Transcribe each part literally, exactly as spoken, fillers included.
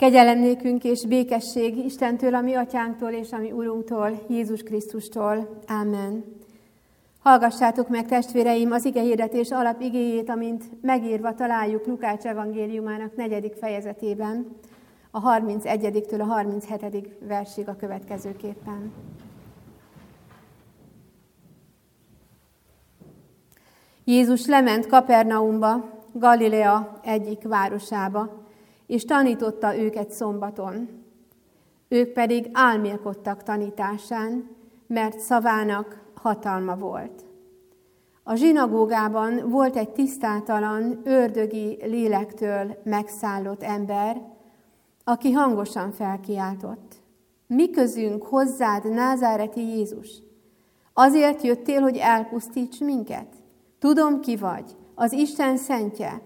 Kegyelem nékünk és békesség Istentől, a mi atyánktól és a mi Urunktól, Jézus Krisztustól. Amen. Hallgassátok meg, testvéreim, az igehirdetés alapigéjét, amint megírva találjuk Lukács evangéliumának negyedik fejezetében, a harmincegyediktől a harminchetedik versig a következőképpen. Jézus lement Kapernaumba, Galilea egyik városába, és tanította őket szombaton. Ők pedig álmélkodtak tanításán, mert szavának hatalma volt. A zsinagógában volt egy tisztátalan, ördögi lélektől megszállott ember, aki hangosan felkiáltott: Mi közünk hozzád, názáreti Jézus? Azért jöttél, hogy elpusztíts minket? Tudom, ki vagy, az Isten szentje.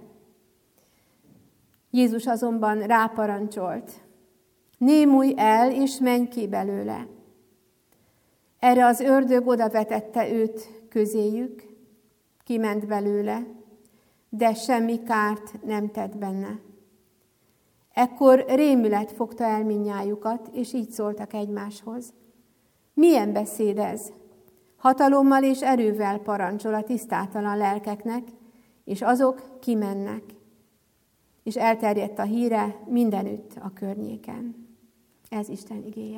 Jézus azonban ráparancsolt: Némulj el, és menj ki belőle. Erre az ördög odavetette őt közéjük, kiment belőle, de semmi kárt nem tett benne. Ekkor rémület fogta el mindnyájukat, és így szóltak egymáshoz: Milyen beszéd ez? Hatalommal és erővel parancsol a tisztátalan lelkeknek, és azok kimennek. És elterjedt a híre mindenütt a környéken. Ez Isten igéje.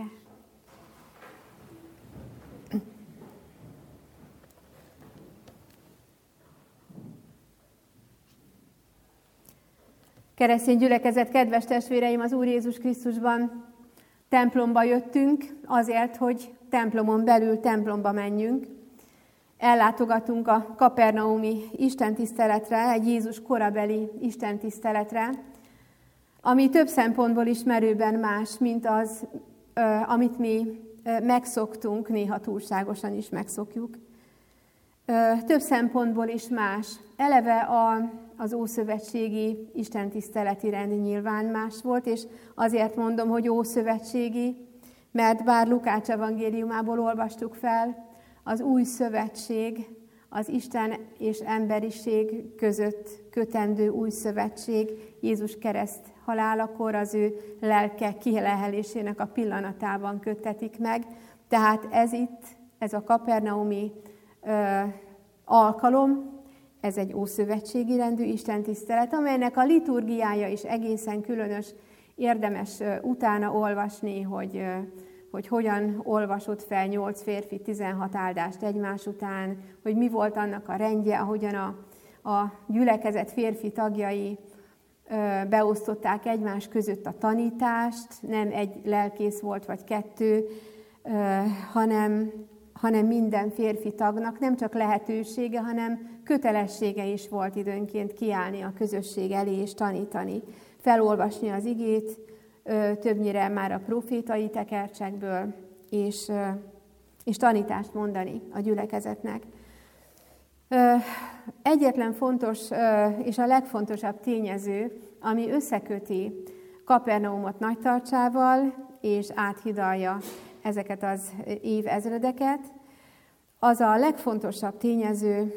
Keresztény gyülekezet, kedves testvéreim, az Úr Jézus Krisztusban templomba jöttünk azért, hogy templomon belül templomba menjünk. Ellátogatunk a kapernaumi istentiszteletre, egy Jézus korabeli istentiszteletre, ami több szempontból is merőben más, mint az, amit mi megszoktunk, néha túlságosan is megszokjuk. Több szempontból is más. Eleve a, az ószövetségi istentiszteleti rend nyilván más volt, és azért mondom, hogy ószövetségi, mert bár Lukács evangéliumából olvastuk fel, az új szövetség, az Isten és emberiség között kötendő új szövetség Jézus kereszt halálakor az ő lelke kilehelésének a pillanatában köttetik meg. Tehát ez itt, ez a kapernaumi ö, alkalom, ez egy ószövetségi rendű istentisztelet, amelynek a liturgiája is egészen különös, érdemes ö, utána olvasni, hogy ö, hogy hogyan olvasott fel nyolc férfi tizenhat áldást egymás után, hogy mi volt annak a rendje, ahogyan a, a gyülekezet férfi tagjai ö, beosztották egymás között a tanítást, nem egy lelkész volt vagy kettő, ö, hanem, hanem minden férfi tagnak nem csak lehetősége, hanem kötelessége is volt időnként kiállni a közösség elé és tanítani, felolvasni az igét, többnyire már a profétai tekercsekből, és, és tanítást mondani a gyülekezetnek. Egyetlen fontos és a legfontosabb tényező, ami összeköti Kapernaumot Nagytarcsával, és áthidalja ezeket az évezredeket, az a legfontosabb tényező,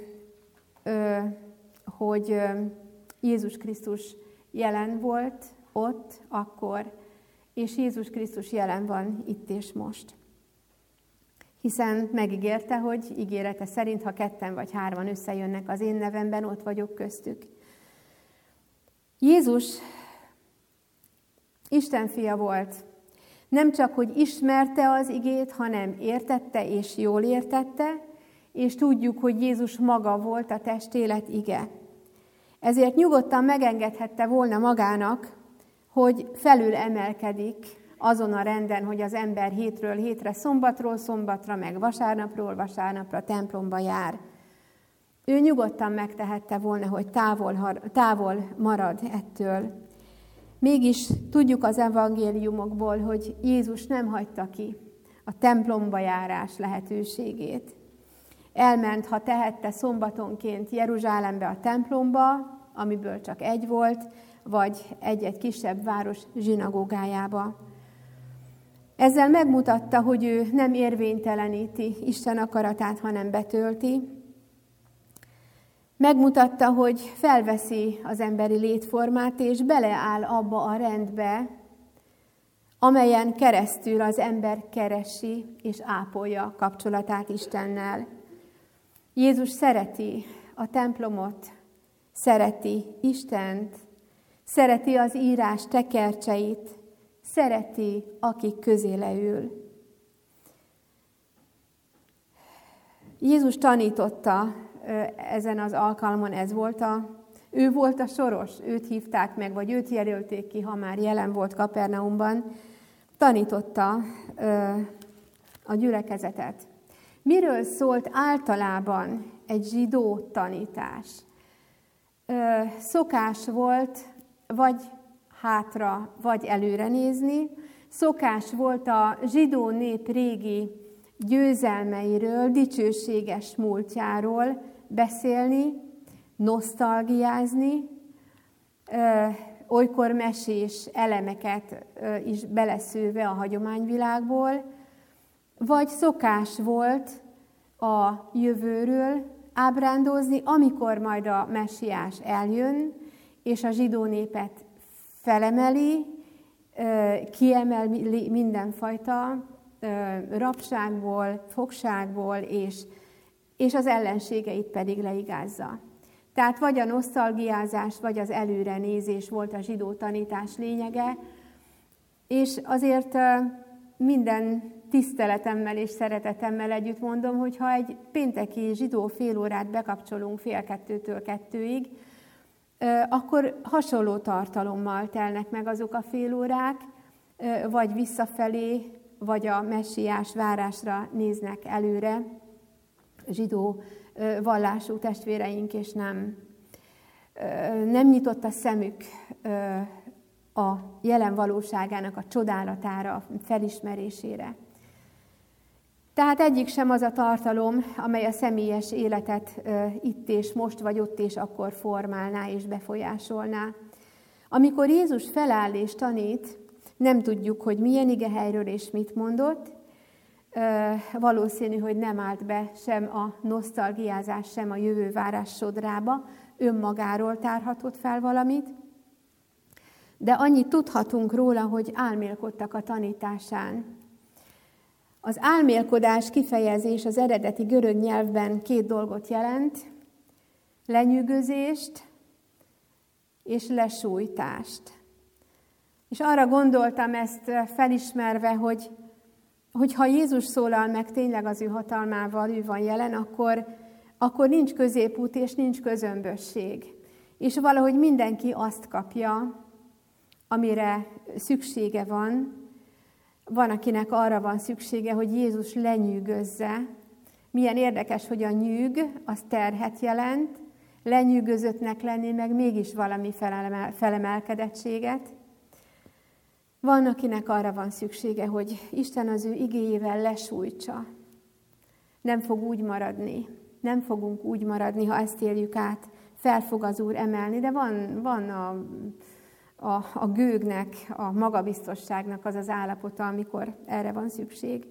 hogy Jézus Krisztus jelen volt ott, akkor, és Jézus Krisztus jelen van itt és most. Hiszen megígérte, hogy ígérete szerint, ha ketten vagy hárman összejönnek az én nevemben, ott vagyok köztük. Jézus Isten fia volt. Nem csak, hogy ismerte az igét, hanem értette és jól értette, és tudjuk, hogy Jézus maga volt a testélet ige. Ezért nyugodtan megengedhette volna magának, hogy felül emelkedik azon a renden, hogy az ember hétről hétre, szombatról szombatra, meg vasárnapról vasárnapra templomba jár. Ő nyugodtan megtehette volna, hogy távol, távol marad ettől. Mégis tudjuk az evangéliumokból, hogy Jézus nem hagyta ki a templomba járás lehetőségét. Elment, ha tehette, szombatonként Jeruzsálembe a templomba, amiből csak egy volt, vagy egy-egy kisebb város zsinagógájába. Ezzel megmutatta, hogy ő nem érvényteleníti Isten akaratát, hanem betölti. Megmutatta, hogy felveszi az emberi létformát, és beleáll abba a rendbe, amelyen keresztül az ember keresi és ápolja kapcsolatát Istennel. Jézus szereti a templomot, szereti Istent, szereti az írás tekercseit, szereti, akik közé leül. Jézus tanította ezen az alkalmon, ez volt a, ő volt a soros, őt hívták meg, vagy őt jelölték ki, ha már jelen volt Kapernaumban, tanította a gyülekezetet. Miről szólt általában egy zsidó tanítás? Szokás volt vagy hátra, vagy előre nézni. Szokás volt a zsidó nép régi győzelmeiről, dicsőséges múltjáról beszélni, nosztalgiázni, olykor mesés elemeket is beleszőve a hagyományvilágból, vagy szokás volt a jövőről ábrándozni, amikor majd a messiás eljön, és a zsidó népet felemeli, kiemeli mindenfajta rabságból, fogságból, és, és az ellenségeit pedig leigázza. Tehát vagy a nosztalgiázás, vagy az előrenézés volt a zsidó tanítás lényege, és azért minden tiszteletemmel és szeretetemmel együtt mondom, hogy ha egy pénteki zsidó félórát bekapcsolunk fél kettőtől kettőig, akkor hasonló tartalommal telnek meg azok a félórák, vagy visszafelé, vagy a messiás várásra néznek előre zsidó vallású testvéreink, és nem, nem nyitott a szemük a jelen valóságának a csodálatára, a felismerésére. Tehát egyik sem az a tartalom, amely a személyes életet itt és most, vagy ott és akkor formálná és befolyásolná. Amikor Jézus feláll és tanít, nem tudjuk, hogy milyen igehelyről és mit mondott. Valószínű, hogy nem állt be sem a nosztalgiázás, sem a jövővárás sodrába, önmagáról tárhatott fel valamit. De annyit tudhatunk róla, hogy álmélkodtak a tanításán. Az álmélkodás kifejezés az eredeti görög nyelvben két dolgot jelent, lenyűgözést és lesújtást. És arra gondoltam ezt felismerve, hogy, hogy ha Jézus szólal meg tényleg az ő hatalmával, ő van jelen, akkor, akkor nincs középút és nincs közömbösség. És valahogy mindenki azt kapja, amire szüksége van. Van, akinek arra van szüksége, hogy Jézus lenyűgözze. Milyen érdekes, hogy a nyűg, az terhet jelent, lenyűgözöttnek lenni, meg mégis valami felemel, felemelkedettséget. Van, akinek arra van szüksége, hogy Isten az ő igéjével lesújtsa. Nem fog úgy maradni, nem fogunk úgy maradni, ha ezt éljük át, fel fog az Úr emelni, de van, van a, a, a gőgnek, a magabiztosságnak az az állapota, amikor erre van szükség.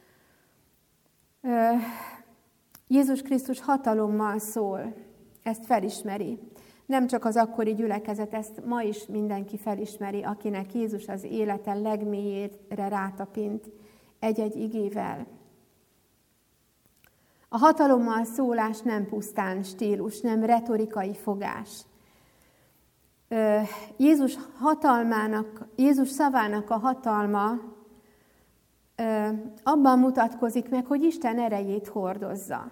Jézus Krisztus hatalommal szól, ezt felismeri. Nem csak az akkori gyülekezet, ezt ma is mindenki felismeri, akinek Jézus az élete legmélyére rátapint egy-egy igével. A hatalommal szólás nem pusztán stílus, nem retorikai fogás. Jézus hatalmának, Jézus szavának a hatalma abban mutatkozik meg, hogy Isten erejét hordozza.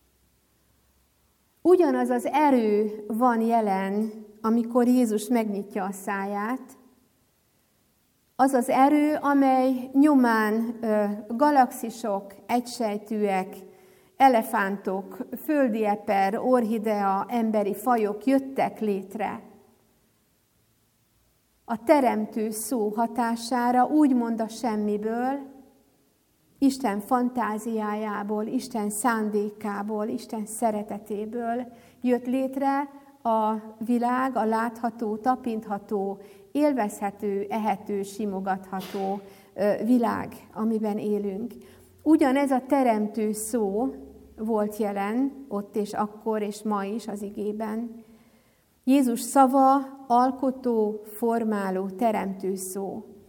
Ugyanaz az erő van jelen, amikor Jézus megnyitja a száját, az az erő, amely nyomán galaxisok, egysejtűek, elefántok, földi eper, orchidea, emberi fajok jöttek létre. A teremtő szó hatására úgymond a semmiből, Isten fantáziájából, Isten szándékából, Isten szeretetéből jött létre a világ, a látható, tapintható, élvezhető, ehető, simogatható világ, amiben élünk. Ugyanez a teremtő szó volt jelen ott és akkor és ma is az igében. Jézus szava alkotó, formáló, teremtő szó.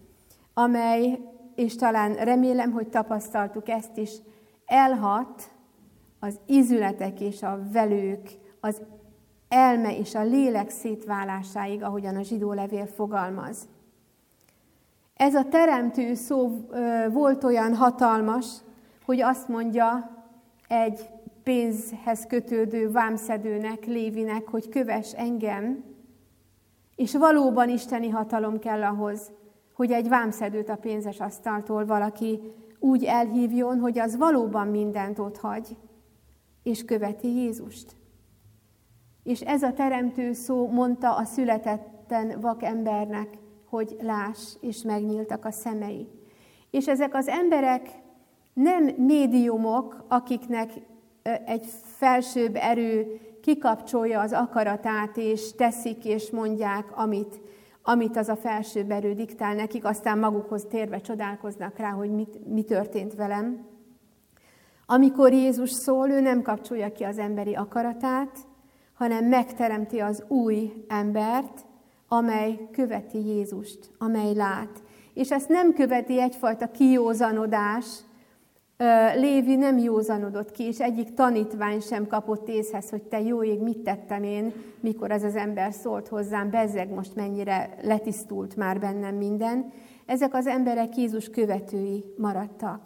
amely, és talán remélem, hogy tapasztaltuk ezt is, elhat az ízületek és a velők, az elme és a lélek szétválásáig, ahogyan a zsidó levél fogalmaz. Ez a teremtő szó volt olyan hatalmas, hogy azt mondja egy pénzhez kötődő vámszedőnek, Lévinek, hogy kövess engem, és valóban isteni hatalom kell ahhoz, hogy egy vámszedőt a pénzes asztaltól valaki úgy elhívjon, hogy az valóban mindent otthagy, és követi Jézust. És ez a teremtő szó mondta a születetten vak embernek, hogy láss, és megnyíltak a szemei. És ezek az emberek nem médiumok, akiknek egy felsőbb erő kikapcsolja az akaratát, és teszik, és mondják, amit, amit az a felsőbb erő diktál nekik, aztán magukhoz térve csodálkoznak rá, hogy mit, mi történt velem. Amikor Jézus szól, ő nem kapcsolja ki az emberi akaratát, hanem megteremti az új embert, amely követi Jézust, amely lát. És ezt nem követi egyfajta kijózanodás. Lévi nem józanodott ki, és egyik tanítvány sem kapott észhez, hogy te jó ég, mit tettem én, mikor ez az ember szólt hozzám, bezzeg most mennyire letisztult már bennem minden. Ezek az emberek Jézus követői maradtak.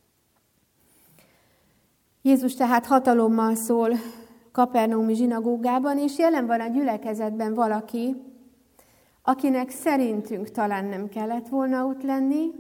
Jézus tehát hatalommal szól kapernaumi zsinagógában, és jelen van a gyülekezetben valaki, akinek szerintünk talán nem kellett volna ott lenni,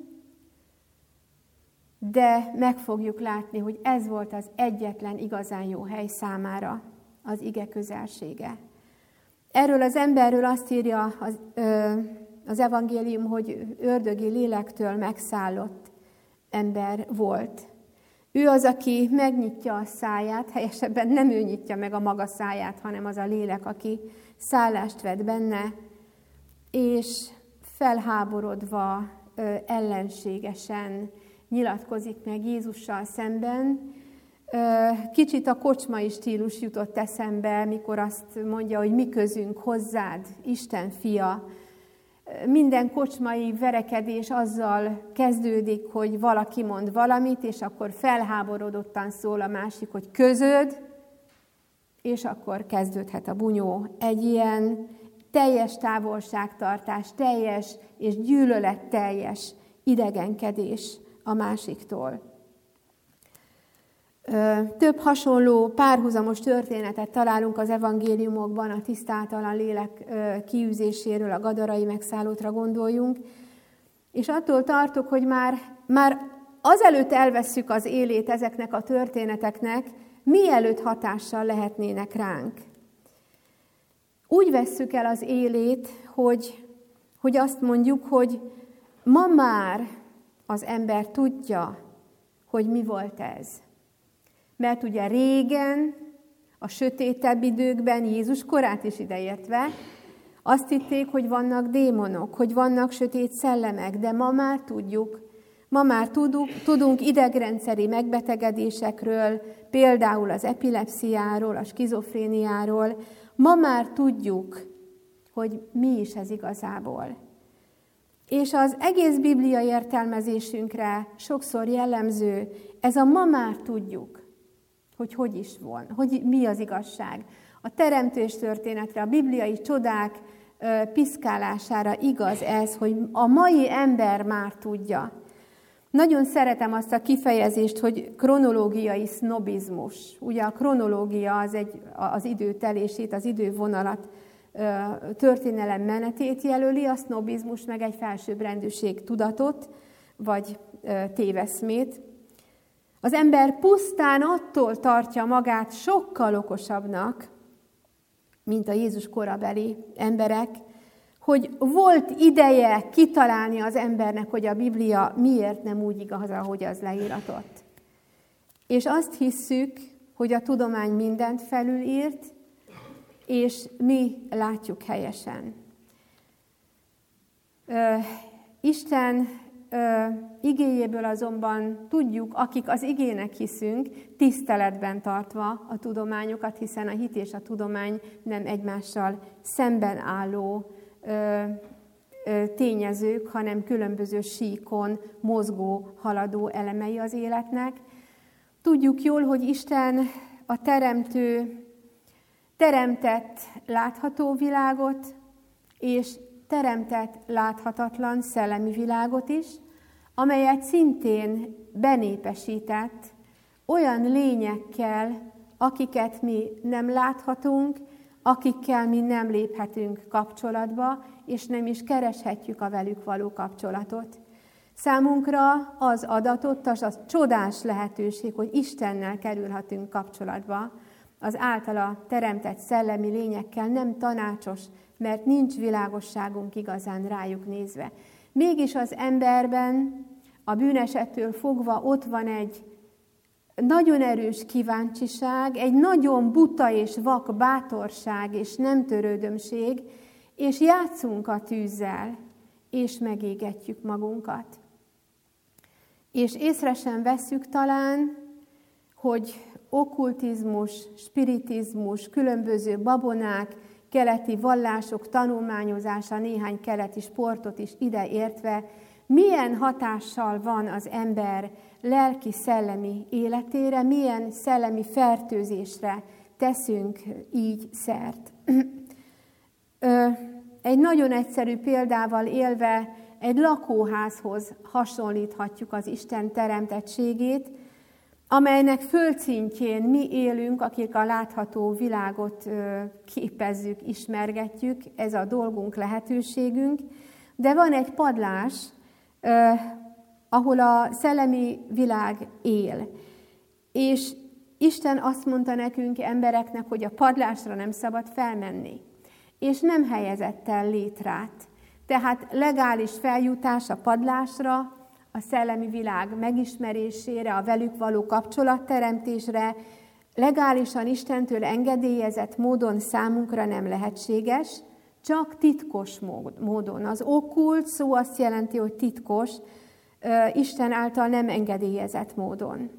de meg fogjuk látni, hogy ez volt az egyetlen igazán jó hely számára, az ige közelsége. Erről az emberről azt írja az, ö, az evangélium, hogy ördögi lélektől megszállott ember volt. Ő az, aki megnyitja a száját, helyesebben nem ő nyitja meg a maga száját, hanem az a lélek, aki szállást vett benne, és felháborodva, ö, ellenségesen nyilatkozik meg Jézussal szemben. Kicsit a kocsmai stílus jutott eszembe, mikor azt mondja, hogy mi közünk hozzád, Isten fia. Minden kocsmai verekedés azzal kezdődik, hogy valaki mond valamit, és akkor felháborodottan szól a másik, hogy közöd, és akkor kezdődhet a bunyó. Egy ilyen teljes távolságtartás, teljes és gyűlöletteljes idegenkedés a másiktól. Több hasonló párhuzamos történetet találunk az evangéliumokban, a tisztátalan lélek kiűzéséről, a gadarai megszállótra gondoljunk, és attól tartok, hogy már, már azelőtt elvesszük az élét ezeknek a történeteknek, mielőtt hatással lehetnének ránk. Úgy vesszük el az élét, hogy, hogy azt mondjuk, hogy ma már az ember tudja, hogy mi volt ez. Mert ugye régen, a sötétebb időkben, Jézus korát is ideértve, azt hitték, hogy vannak démonok, hogy vannak sötét szellemek, de ma már tudjuk, ma már tudunk, tudunk idegrendszeri megbetegedésekről, például az epilepsziáról, a skizofréniáról, ma már tudjuk, hogy mi is ez igazából. És az egész Biblia értelmezésünkre sokszor jellemző, ez a ma már tudjuk, hogy hogy is van, hogy mi az igazság. A teremtés történetre, a bibliai csodák piszkálására igaz ez, hogy a mai ember már tudja. Nagyon szeretem azt a kifejezést, hogy kronológiai sznobizmus. Ugye a kronológia az, egy, az időtelését, az idővonalat, történelem menetét jelöli, a sznobizmus meg egy felsőbbrendűség tudatot, vagy téveszmét. Az ember pusztán attól tartja magát sokkal okosabbnak, mint a Jézus korabeli emberek, hogy volt ideje kitalálni az embernek, hogy a Biblia miért nem úgy igaz, ahogy az leíratott. És azt hisszük, hogy a tudomány mindent felülírt, és mi látjuk helyesen. Ö, Isten ö, igéjéből azonban tudjuk, akik az igének hiszünk, tiszteletben tartva a tudományokat, hiszen a hit és a tudomány nem egymással szemben álló ö, tényezők, hanem különböző síkon mozgó, haladó elemei az életnek. Tudjuk jól, hogy Isten a teremtő teremtett látható világot, és teremtett láthatatlan szellemi világot is, amelyet szintén benépesített olyan lényekkel, akiket mi nem láthatunk, akikkel mi nem léphetünk kapcsolatba, és nem is kereshetjük a velük való kapcsolatot. Számunkra az adatot, az a csodás lehetőség, hogy Istennel kerülhetünk kapcsolatba, az általa teremtett szellemi lényekkel nem tanácsos, mert nincs világosságunk igazán rájuk nézve. Mégis az emberben a bűnesettől fogva ott van egy nagyon erős kíváncsiság, egy nagyon buta és vak bátorság és nem törődömség, és játszunk a tűzzel, és megégetjük magunkat. És észre sem vesszük talán, hogy okkultizmus, spiritizmus, különböző babonák, keleti vallások tanulmányozása, néhány keleti sportot is ideértve, milyen hatással van az ember lelki-szellemi életére, milyen szellemi fertőzésre teszünk így szert. Egy nagyon egyszerű példával élve egy lakóházhoz hasonlíthatjuk az Isten teremtettségét, amelynek földszintjén mi élünk, akik a látható világot képezzük, ismergetjük, ez a dolgunk, lehetőségünk, de van egy padlás, ahol a szellemi világ él. És Isten azt mondta nekünk, embereknek, hogy a padlásra nem szabad felmenni. És nem helyezett el létrát. Tehát legális feljutás a padlásra, a szellemi világ megismerésére, a velük való kapcsolatteremtésre, legálisan Istentől engedélyezett módon számunkra nem lehetséges, csak titkos módon. Az okkult szó azt jelenti, hogy titkos, Isten által nem engedélyezett módon.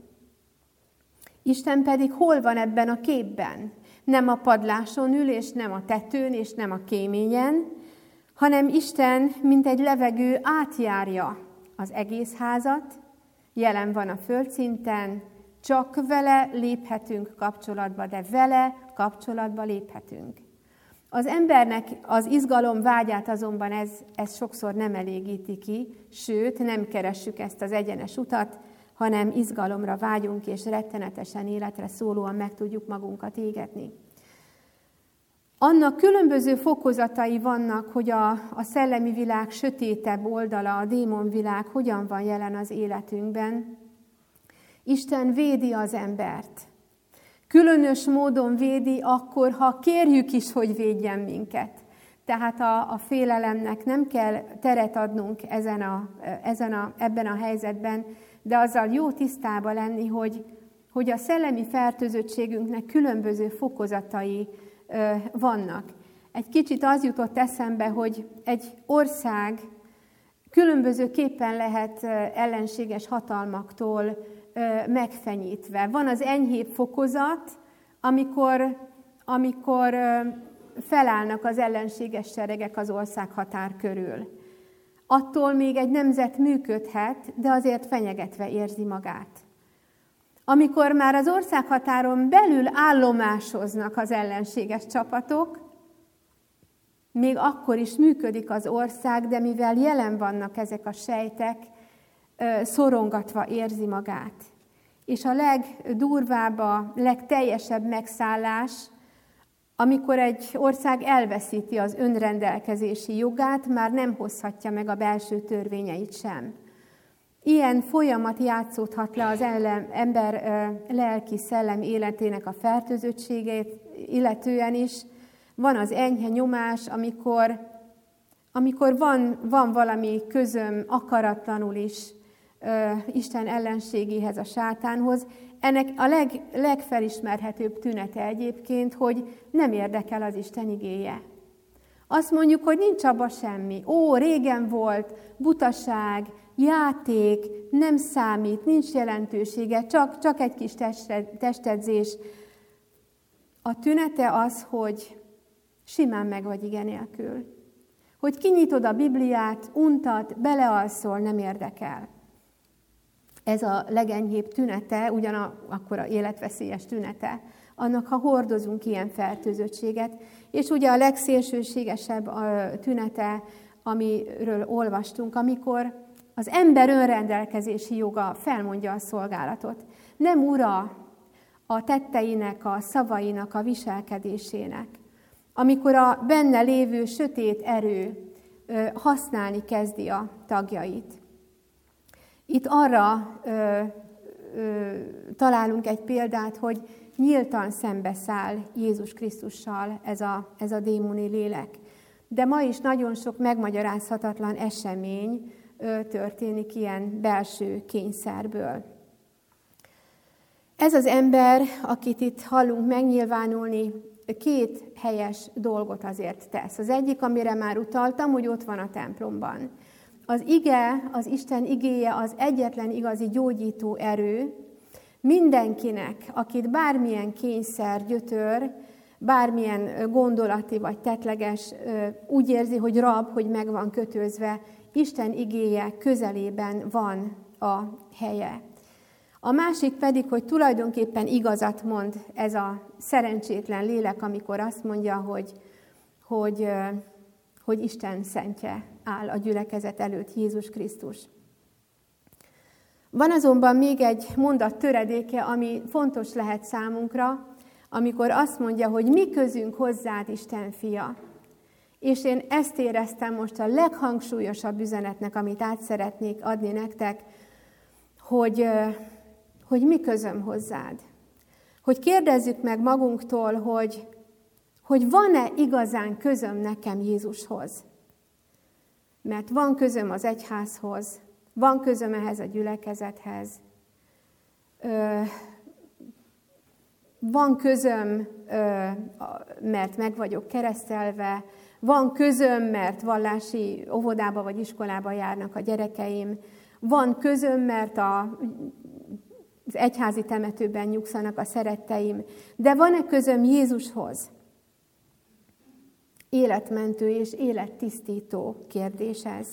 Isten pedig hol van ebben a képben? Nem a padláson ül, és nem a tetőn, és nem a kéményen, hanem Isten, mint egy levegő, átjárja az egész házat, jelen van a földszinten, csak vele léphetünk kapcsolatba, de vele kapcsolatba léphetünk. Az embernek az izgalom vágyát azonban ez, ez sokszor nem elégíti ki, sőt, nem keressük ezt az egyenes utat, hanem izgalomra vágyunk, és rettenetesen életre szólóan meg tudjuk magunkat égetni. Annak különböző fokozatai vannak, hogy a, a szellemi világ sötétebb oldala, a démonvilág hogyan van jelen az életünkben. Isten védi az embert. Különös módon védi akkor, ha kérjük is, hogy védjen minket. Tehát a, a félelemnek nem kell teret adnunk ezen a, ezen a, ebben a helyzetben, de azzal jó tisztában lenni, hogy, hogy a szellemi fertőzöttségünknek különböző fokozatai ö, vannak. Egy kicsit az jutott eszembe, hogy egy ország különbözőképpen lehet ellenséges hatalmaktól ö, megfenyítve. Van az enyhébb fokozat, amikor, amikor ö, felállnak az ellenséges seregek az ország határ körül. Attól még egy nemzet működhet, de azért fenyegetve érzi magát. Amikor már az országhatáron belül állomásoznak az ellenséges csapatok, még akkor is működik az ország, de mivel jelen vannak ezek a sejtek, szorongatva érzi magát. És a legdurvább, a legteljesebb megszállás, amikor egy ország elveszíti az önrendelkezési jogát, már nem hozhatja meg a belső törvényeit sem. Ilyen folyamat játszódhat le az ember lelki-szellemi életének a fertőzöttségét illetően is. Van az enyhe nyomás, amikor, amikor van, van valami közöm akaratlanul is Isten ellenségéhez, a sátánhoz. Ennek a leg, legfelismerhetőbb tünete egyébként, hogy nem érdekel az Isten igéje. Azt mondjuk, hogy nincs abba semmi. Ó, régen volt, butaság, játék, nem számít, nincs jelentősége, csak, csak egy kis testedzés. A tünete az, hogy simán meg vagy ige nélkül. hogy kinyitod a Bibliát, untat, belealszol, nem érdekel. Ez a legenyhébb tünete, ugyanakkor a életveszélyes tünete, annak, ha hordozunk ilyen fertőzöttséget. És ugye a legszélsőségesebb a tünete, amiről olvastunk, amikor az ember önrendelkezési joga felmondja a szolgálatot. Nem ura a tetteinek, a szavainak, a viselkedésének. Amikor a benne lévő sötét erő használni kezdi a tagjait. Itt arra ö, ö, találunk egy példát, hogy nyíltan szembeszáll Jézus Krisztussal ez a, ez a démoni lélek. De ma is nagyon sok megmagyarázhatatlan esemény ö, történik ilyen belső kényszerből. Ez az ember, akit itt hallunk megnyilvánulni, két helyes dolgot azért tesz. Az egyik, amire már utaltam, hogy ott van a templomban. Az ige, az Isten igéje az egyetlen igazi gyógyító erő mindenkinek, akit bármilyen kényszer gyötör, bármilyen gondolati vagy tettleges, úgy érzi, hogy rab, hogy meg van kötözve, Isten igéje közelében van a helye. A másik pedig, hogy tulajdonképpen igazat mond ez a szerencsétlen lélek, amikor azt mondja, hogy, hogy, hogy Isten szentje áll a gyülekezet előtt, Jézus Krisztus. Van azonban még egy mondat töredéke, ami fontos lehet számunkra, amikor azt mondja, hogy mi közünk hozzád, Isten fia. És én ezt éreztem most a leghangsúlyosabb üzenetnek, amit át szeretnék adni nektek, hogy, hogy mi közöm hozzád. Hogy kérdezzük meg magunktól, hogy, hogy van-e igazán közöm nekem Jézushoz. Mert van közöm az egyházhoz, van közöm ehhez a gyülekezethez, van közöm, mert meg vagyok keresztelve, van közöm, mert vallási óvodába vagy iskolába járnak a gyerekeim, van közöm, mert a, az egyházi temetőben nyugszanak a szeretteim, de van-e közöm Jézushoz? Életmentő és élettisztító kérdés ez.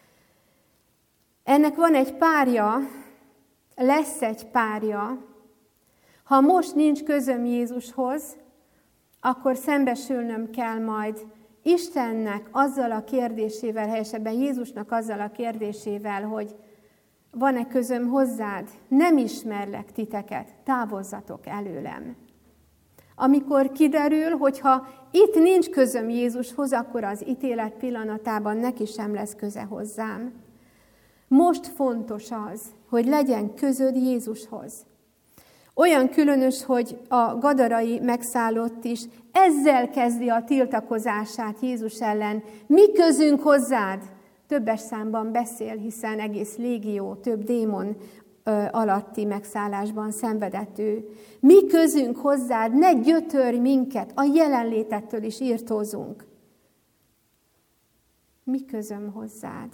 Ennek van egy párja, lesz egy párja. Ha most nincs közöm Jézushoz, akkor szembesülnöm kell majd Istennek azzal a kérdésével, helyesebben Jézusnak azzal a kérdésével, hogy van-e közöm hozzád? Nem ismerlek titeket, távozzatok előlem. Amikor kiderül, hogy ha itt nincs közöm Jézushoz, akkor az ítélet pillanatában neki sem lesz köze hozzám. Most fontos az, hogy legyen közöd Jézushoz. Olyan különös, hogy a gadarai megszállott is ezzel kezdi a tiltakozását Jézus ellen. Mi közünk hozzád? Többes számban beszél, hiszen egész légió, több démon ö, alatti megszállásban szenvedett ő. Mi közünk hozzád? Ne gyötörj minket, a jelenlétettől is írtózunk. Mi közöm hozzád?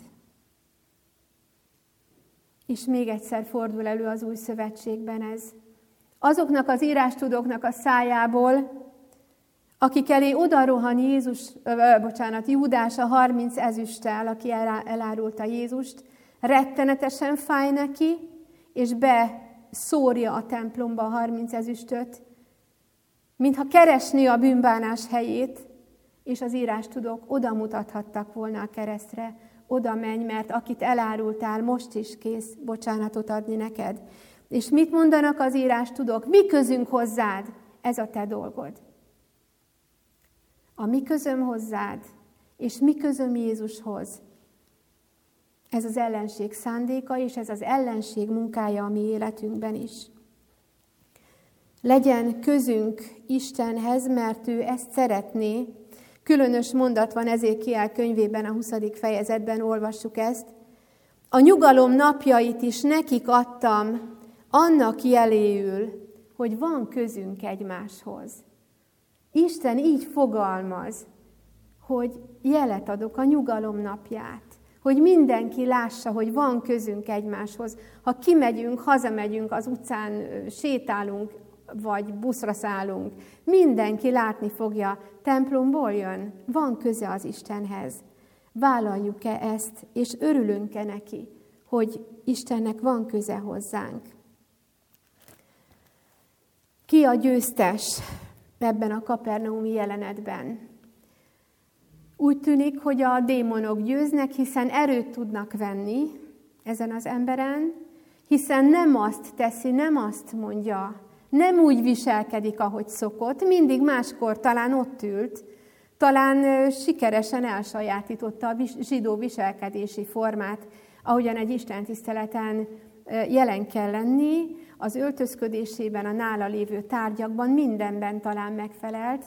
És még egyszer fordul elő az új szövetségben ez. Azoknak az írástudóknak a szájából, akik elé odarohan Jézus, ö, bocsánat, Júdás a harminc ezüsttel, aki elárulta Jézust, rettenetesen fáj neki, és beszórja a templomba a harminc ezüstöt, mintha keresné a bűnbánás helyét, és az írástudók oda mutathattak volna a keresztre, oda menj, mert akit elárultál, most is kész bocsánatot adni neked. És mit mondanak az írástudók? Mi közünk hozzád? Ez a te dolgod. A mi közöm hozzád, és mi közöm Jézushoz. Ez az ellenség szándéka, és ez az ellenség munkája a mi életünkben is. Legyen közünk Istenhez, mert ő ezt szeretné. Különös mondat van Ezékiel könyvében, a huszadik fejezetben olvassuk ezt. A nyugalom napjait is nekik adtam, annak jeléül, hogy van közünk egymáshoz. Isten így fogalmaz, hogy jelet adok a nyugalom napját, hogy mindenki lássa, hogy van közünk egymáshoz. Ha kimegyünk, hazamegyünk, az utcán sétálunk, vagy buszra szállunk, mindenki látni fogja, templomból jön, van köze az Istenhez. Vállaljuk-e ezt, és örülünk-e neki, hogy Istennek van köze hozzánk? Ki a győztes ebben a kapernaumi jelenetben? Úgy tűnik, hogy a démonok győznek, hiszen erőt tudnak venni ezen az emberen, hiszen nem azt teszi, nem azt mondja, nem úgy viselkedik, ahogy szokott, mindig máskor talán ott ült, talán sikeresen elsajátította a zsidó viselkedési formát, ahogyan egy istentiszteleten jelen kell lenni, az öltözködésében, a nála lévő tárgyakban, mindenben talán megfelelt.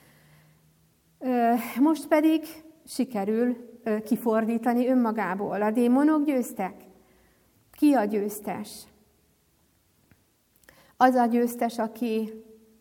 Most pedig sikerül kifordítani önmagából. A démonok győztek. Ki a győztes? Az a győztes, aki,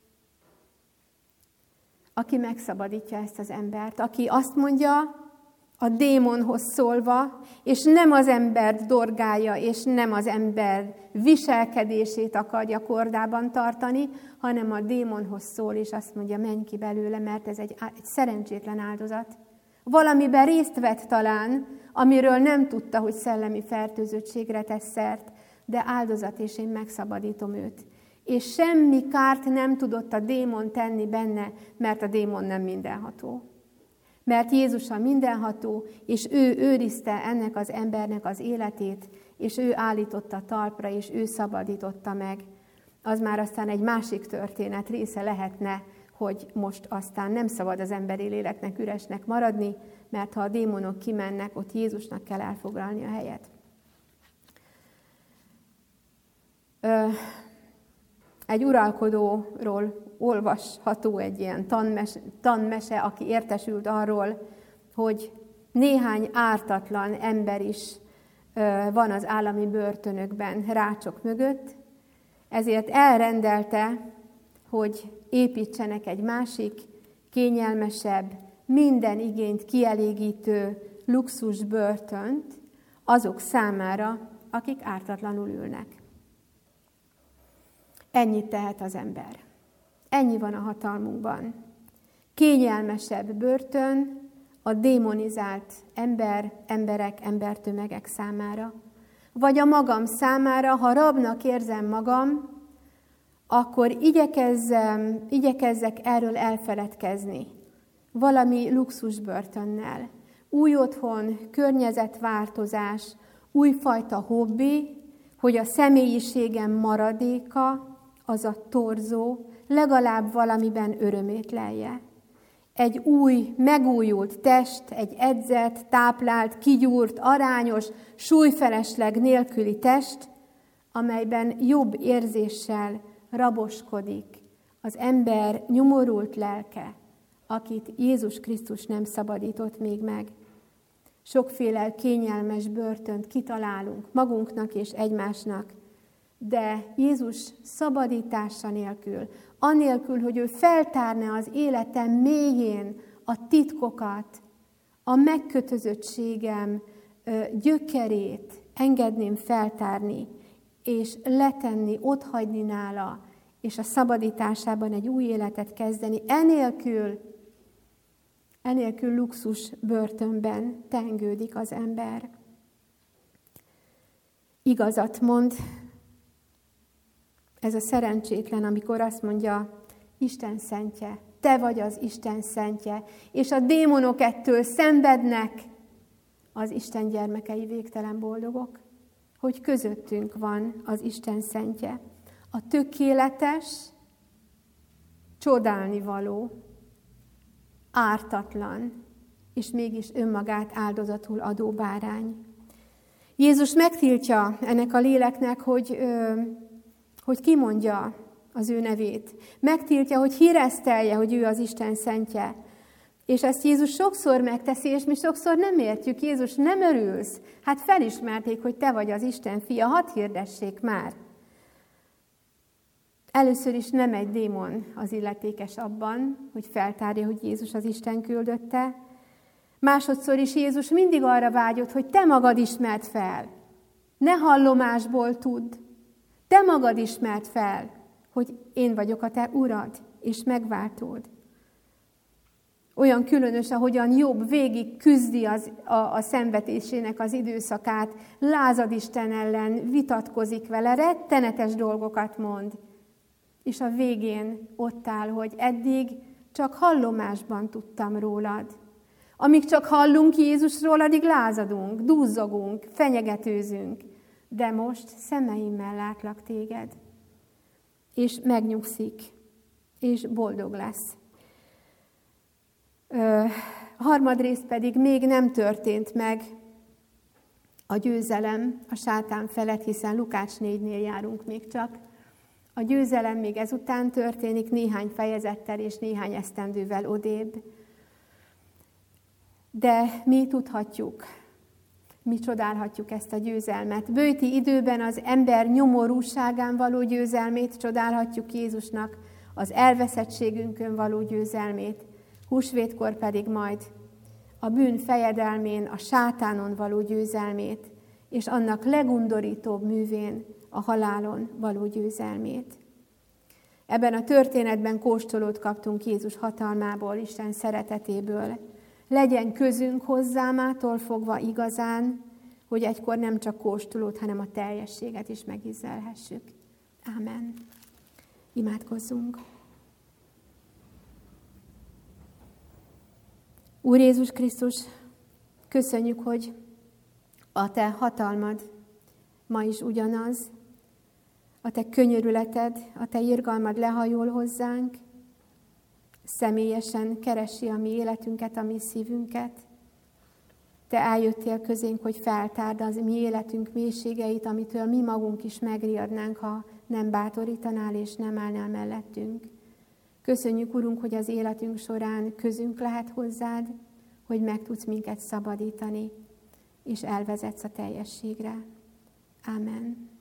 aki megszabadítja ezt az embert, aki azt mondja a démonhoz szólva, és nem az embert dorgálja, és nem az ember viselkedését akarja kordában tartani, hanem a démonhoz szól, és azt mondja, menj ki belőle, mert ez egy, egy szerencsétlen áldozat. Valamiben részt vett talán, amiről nem tudta, hogy szellemi fertőzöttségre tesz szert, de áldozat, és én megszabadítom őt. És semmi kárt nem tudott a démon tenni benne, mert a démon nem mindenható. Mert Jézus a mindenható, és ő őrizte ennek az embernek az életét, és ő állította talpra, és ő szabadította meg. Az már aztán egy másik történet része lehetne, hogy most aztán nem szabad az emberi léleknek üresnek maradni, mert ha a démonok kimennek, ott Jézusnak kell elfoglalni a helyet. Ö, egy uralkodóról olvasható egy ilyen tanmese, tanmese, aki értesült arról, hogy néhány ártatlan ember is ö, van az állami börtönökben rácsok mögött, ezért elrendelte, hogy építsenek egy másik, kényelmesebb, minden igényt kielégítő luxus börtönt azok számára, akik ártatlanul ülnek. Ennyit tehet az ember. Ennyi van a hatalmunkban. Kényelmesebb börtön a démonizált ember, emberek, embertömegek számára. Vagy a magam számára, ha rabnak érzem magam, akkor igyekezzem, igyekezzek erről elfeledkezni. Valami luxusbörtönnel. Új otthon, környezetváltozás, újfajta hobbi, hogy a személyiségem maradéka, az a torzó, legalább valamiben örömét lelje. Egy új, megújult test, egy edzett, táplált, kigyúrt, arányos, súlyfelesleg nélküli test, amelyben jobb érzéssel raboskodik az ember nyomorult lelke, akit Jézus Krisztus nem szabadított még meg. Sokféle kényelmes börtönt kitalálunk magunknak és egymásnak, de Jézus szabadítása nélkül, anélkül, hogy ő feltárna az életem mélyén a titkokat, a megkötözöttségem gyökerét engedném feltárni, és letenni, otthagyni nála, és a szabadításában egy új életet kezdeni. Enélkül, enélkül luxus börtönben tengődik az ember. Igazat mond ez a szerencsétlen, amikor azt mondja, Isten szentje, te vagy az Isten szentje, és a démonok ettől szenvednek, az Isten gyermekei végtelen boldogok, hogy közöttünk van az Isten szentje. A tökéletes, csodálnivaló, ártatlan, és mégis önmagát áldozatul adó bárány. Jézus megtiltja ennek a léleknek, hogy, hogy kimondja az ő nevét. Megtiltja, hogy híresztelje, hogy ő az Isten szentje. És ezt Jézus sokszor megteszi, és mi sokszor nem értjük. Jézus, nem örülsz? Hát felismerték, hogy te vagy az Isten fia, hadd hirdessék már. Először is nem egy démon az illetékes abban, hogy feltárja, hogy Jézus az Isten küldötte. Másodszor is Jézus mindig arra vágyott, hogy te magad ismerd fel. Ne hallomásból tudd. Te magad ismerd fel, hogy én vagyok a te urad, és megváltód. Olyan különös, ahogyan Jobb végig küzdi az, a, a szenvedésének az időszakát, lázad Isten ellen, vitatkozik vele, rettenetes dolgokat mond. És a végén ott áll, hogy eddig csak hallomásban tudtam rólad. Amíg csak hallunk Jézusról, addig lázadunk, duzzogunk, fenyegetőzünk. De most szemeimmel látlak téged. És megnyugszik, és boldog lesz. Ö, harmadrészt pedig még nem történt meg a győzelem a sátán felett, hiszen Lukács négynél járunk még csak. A győzelem még ezután történik néhány fejezettel és néhány esztendővel odébb. De mi tudhatjuk, mi csodálhatjuk ezt a győzelmet. Böjti időben az ember nyomorúságán való győzelmét csodálhatjuk Jézusnak, az elveszettségünkön való győzelmét, húsvétkor pedig majd a bűn fejedelmén, a sátánon való győzelmét, és annak legundorítóbb művén, a halálon való győzelmét. Ebben a történetben kóstolót kaptunk Jézus hatalmából, Isten szeretetéből. Legyen közünk hozzá mától fogva igazán, hogy egykor nem csak kóstolót, hanem a teljességet is megízlelhessük. Ámen. Imádkozzunk. Úr Jézus Krisztus, köszönjük, hogy a Te hatalmad ma is ugyanaz, a Te könyörületed, a Te irgalmad lehajol hozzánk, személyesen keresi a mi életünket, a mi szívünket. Te eljöttél közénk, hogy feltárd az mi életünk mélységeit, amitől mi magunk is megriadnánk, ha nem bátorítanál és nem állnál mellettünk. Köszönjük, Urunk, hogy az életünk során közünk lehet hozzád, hogy meg tudsz minket szabadítani, és elvezetsz a teljességre. Ámen.